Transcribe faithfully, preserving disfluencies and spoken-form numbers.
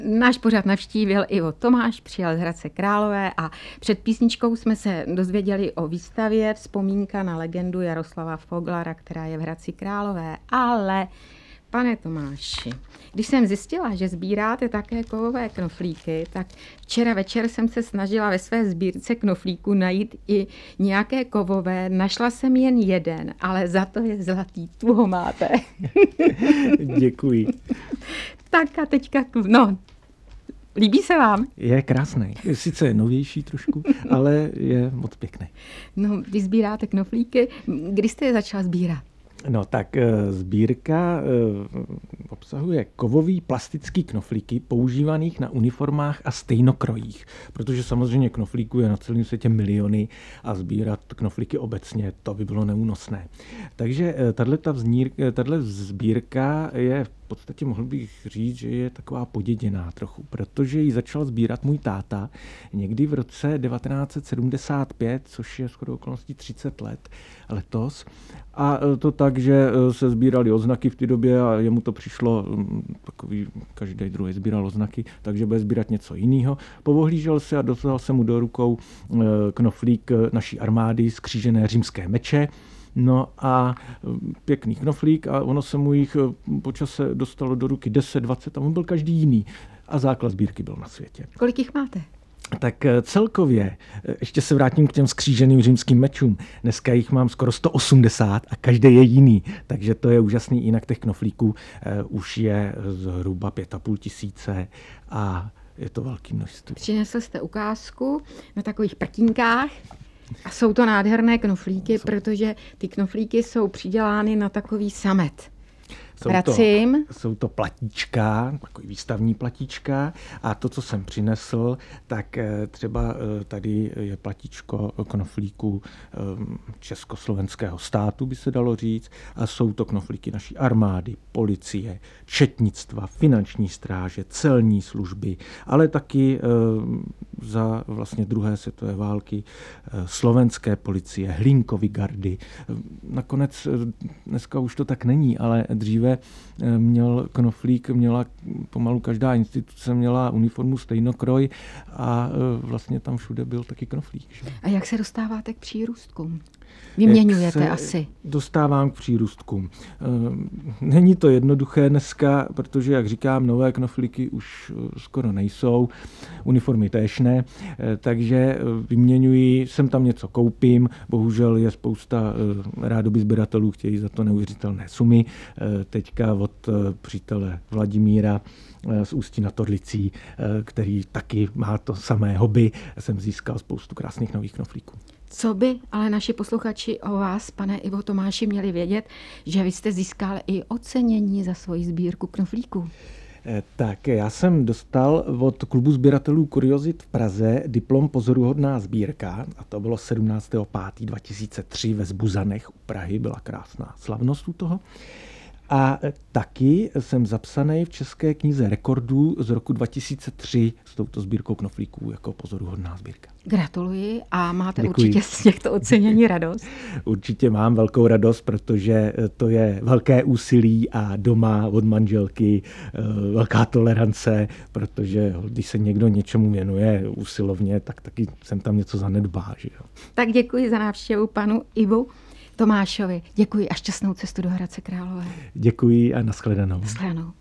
Náš pořad navštívil Ivo Tomáš, přijel z Hradce Králové a před písničkou jsme se dozvěděli o výstavě Vzpomínka na legendu Jaroslava Foglara, která je v Hradci Králové. Ale, pane Tomáši, když jsem zjistila, že sbíráte také kovové knoflíky, tak včera večer jsem se snažila ve své sbírce knoflíků najít i nějaké kovové. Našla jsem jen jeden, ale za to je zlatý. Tu ho máte. Děkuji. Tak a teďka, no, líbí se vám? Je krásný. Sice je novější trošku, ale je moc pěkný. No, vy sbíráte knoflíky. Kdy jste je začala sbírat? No tak sbírka obsahuje kovový plastický knoflíky používaných na uniformách a stejnokrojích, protože samozřejmě knoflíků je na celém světě miliony a sbírat knoflíky obecně, to by bylo neúnosné. Takže tato sbírka je v podstatě, mohl bych říct, že je taková poděděná trochu, protože ji začal sbírat můj táta někdy v roce devatenáct set sedmdesát pět, což je shodou okolností třicet let letos. A to tak, že se sbírali odznaky v té době a jemu to přišlo, takový, každý druhý sbíral odznaky, takže bude sbírat něco jiného. Povohlížel se a dostal se mu do rukou knoflík naší armády, skřížené římské meče. No a pěkný knoflík a ono se mu jich po čase dostalo do ruky deset, dvacet a on byl každý jiný. A základ sbírky byl na světě. Kolik jich máte? Tak celkově, ještě se vrátím k těm skříženým římským mečům. Dneska jich mám skoro sto osmdesát a každý je jiný. Takže to je úžasný. Jinak těch knoflíků už je zhruba pět a půl tisíce a je to velké množství. Přinesl jste ukázku na takových prtínkách. A jsou to nádherné knoflíky, jsou. Protože ty knoflíky jsou přidělány na takový samet. Jsou to, jsou to platíčka, takový výstavní platíčka a to, co jsem přinesl, tak třeba tady je platíčko knoflíků československého státu, by se dalo říct, a jsou to knoflíky naší armády, policie, četnictva, finanční stráže, celní služby, ale taky za vlastně druhé světové války slovenské policie, Hlínkovy gardy. Nakonec dneska už to tak není, ale dříve měl knoflík, měla pomalu každá instituce měla uniformu stejnokroj a vlastně tam všude byl taky knoflík. Že? A jak se dostáváte k přírůstkům? Vyměňujete asi. Dostávám k přírůstkům. Není to jednoduché dneska, protože, jak říkám, nové knoflíky už skoro nejsou, uniformy též ne, takže vyměňuji, sem tam něco koupím, bohužel je spousta rádoby sběratelů, chtějí za to neuvěřitelné sumy. Teďka od přítele Vladimíra z Ústí nad Orlicí, který taky má to samé hobby, jsem získal spoustu krásných nových knoflíků. Co by ale naši posluchači o vás, pane Ivo Tomáši, měli vědět, že vy jste získal i ocenění za svoji sbírku knoflíků? Tak já jsem dostal od klubu sběratelů Kuriozit v Praze diplom Pozoruhodná sbírka a to bylo sedmnáctého pátého dva tisíce tři ve Zbuzanech u Prahy, byla krásná slavnost u toho. A taky jsem zapsaný v České knize rekordů z roku dva tisíce tři s touto sbírkou knoflíků jako pozoruhodná sbírka. Gratuluji a máte Děkuji. Určitě z těchto ocenění radost. Určitě mám velkou radost, protože to je velké úsilí a doma od manželky velká tolerance, protože když se někdo něčemu věnuje usilovně, tak taky jsem tam něco zanedbá. Že jo? Tak děkuji za návštěvu panu Ivu Tomášovi. Děkuji a šťastnou cestu do Hradce Králové. Děkuji a nashledanou. Nashledanou.